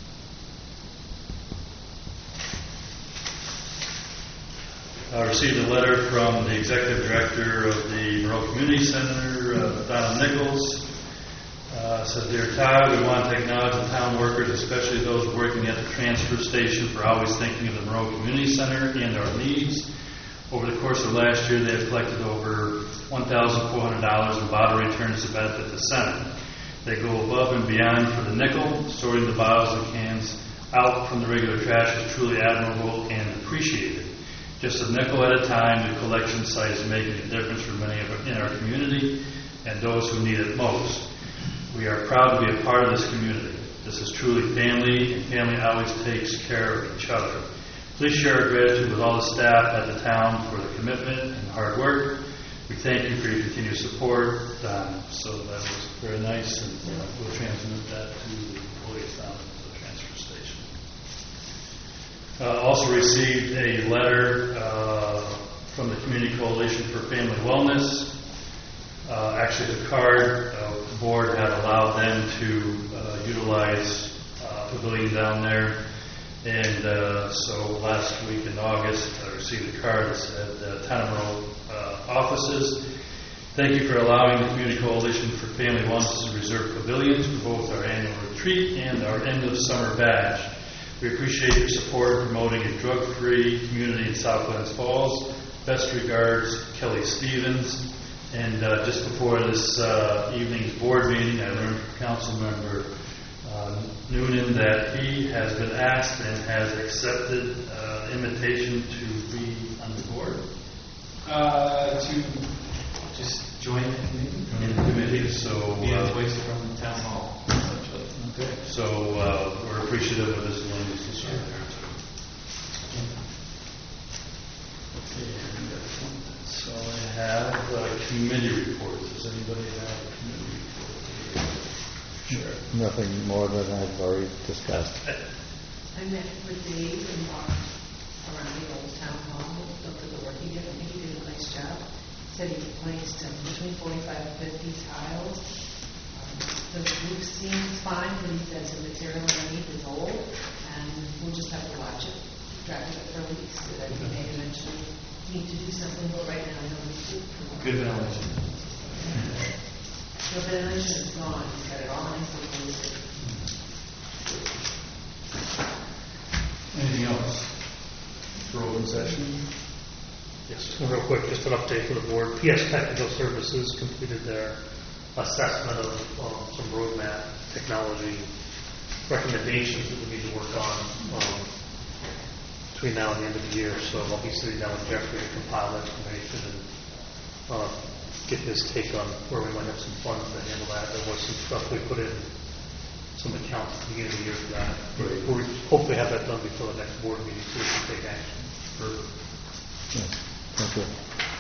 Speaker 2: I received a letter from the executive director of the Monroe Community Center, Donna Nichols. Says, "Dear Todd, we want to acknowledge the town workers, especially those working at the transfer station, for always thinking of the Monroe Community Center and our needs. Over the course of last year, they have collected over $1,400 in bottle returns to benefit the center. They go above and beyond for the nickel. Sorting the bottles and cans out from the regular trash is truly admirable and appreciated. Just a nickel at a time, the collection site is making a difference for many in our community and those who need it most. We are proud to be a part of this community. This is truly family, and family always takes care of each other. Please share our gratitude with all the staff at the town for the commitment and hard work. We thank you for your continued support." So that was very nice, and we'll transmit that to the employees down at the transfer station. Also received a letter from the Community Coalition for Family Wellness. Actually, the card board had allowed them to utilize pavilion down there, and so last week in August I received a card that said Town of Monroe offices, "Thank you for allowing the Community Coalition for Family Wellness to reserve pavilions for both our annual retreat and our end of summer bash. We appreciate your support in promoting a drug-free community in South Glens Falls. Best regards, Kelly Stevens." And just before this evening's board meeting, I learned from Council Member Noonan that he has been asked and has accepted invitation to be on the board.
Speaker 6: To just join the committee.
Speaker 2: Join the committee, so
Speaker 6: be a voice from Town Hall, essentially.
Speaker 2: Okay. So we're appreciative of his willingness to serve there. So I have committee reports. Does anybody have a committee report? Sure.
Speaker 3: Nothing more than I've already discussed.
Speaker 9: I met with Dave and walked around the old town hall, looked at the work he did. I think he did a nice job. Said he placed between 45 and 50 tiles. The roof seems fine, but he says the material underneath is old, and we'll just have to watch it, track it for weeks. So that we may eventually need to do something, but right now I know we do.
Speaker 6: Good ventilation.
Speaker 9: The ventilation is gone. He's got it all nicely posted.
Speaker 2: Anything else for open session?
Speaker 5: Yes, real quick, just an update for the board. PS Technical Services completed their assessment of some roadmap technology recommendations that we need to work on between now and the end of the year. So I'll be sitting down with Jeffrey to compile that information and get his take on where we might have some funds to handle that. There was some stuff we put in some accounts at the beginning of the year for that. We'll hopefully have that done before the next board meeting so we can take action.
Speaker 3: Yes. Thank you.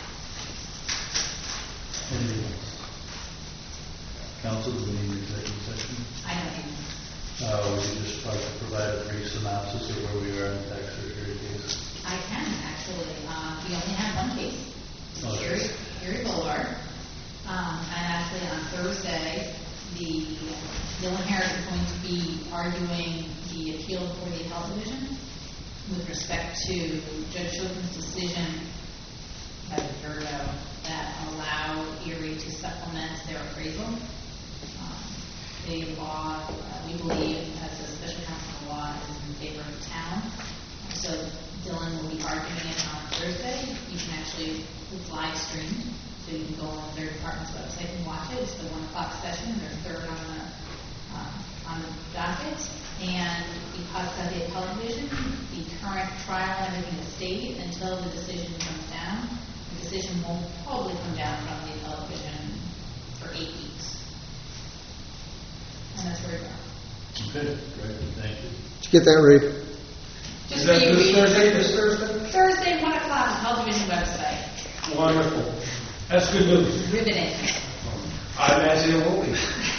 Speaker 2: Anything else? Council, do we need an executive session?
Speaker 8: I don't think.
Speaker 2: Would you just like to provide a brief synopsis of where we are in the tax surgery case?
Speaker 8: I can, actually. We only have one case.
Speaker 2: Oh,
Speaker 8: Erie Boulevard. And actually on Thursday, Dylan Harris is going to be arguing the appeal before the Health Division with respect to Judge Chopin's decision by the Verdo that allowed Erie to supplement their appraisal. The law, we believe, as a special counsel law, is in favor of the town. So Dylan will be arguing it on Thursday. You can actually, it's live streamed, so you can go on the third-party Department's website and watch it. It's the 1 o'clock session, they're third on the docket. And because of the television, the current trial and everything is stayed until the decision comes down. The decision will probably come down from the television for 8 weeks. And that's where we are.
Speaker 2: Okay, great, thank you.
Speaker 3: Did you get that, Ray?
Speaker 8: Just
Speaker 11: Is that
Speaker 8: for you,
Speaker 11: this
Speaker 8: Reed.
Speaker 11: Thursday, this Thursday?
Speaker 8: Thursday, 1 o'clock, television website.
Speaker 11: Wonderful. That's good news.
Speaker 8: Riveting.
Speaker 11: I imagine it will be.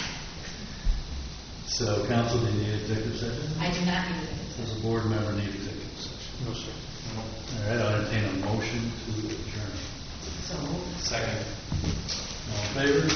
Speaker 2: So, council, do you need executive session?
Speaker 8: I do not need it.
Speaker 2: Does a board member need executive session?
Speaker 5: No, sir.
Speaker 2: All right, I'll entertain a motion to adjourn.
Speaker 9: So moved.
Speaker 6: Second.
Speaker 2: All in favor?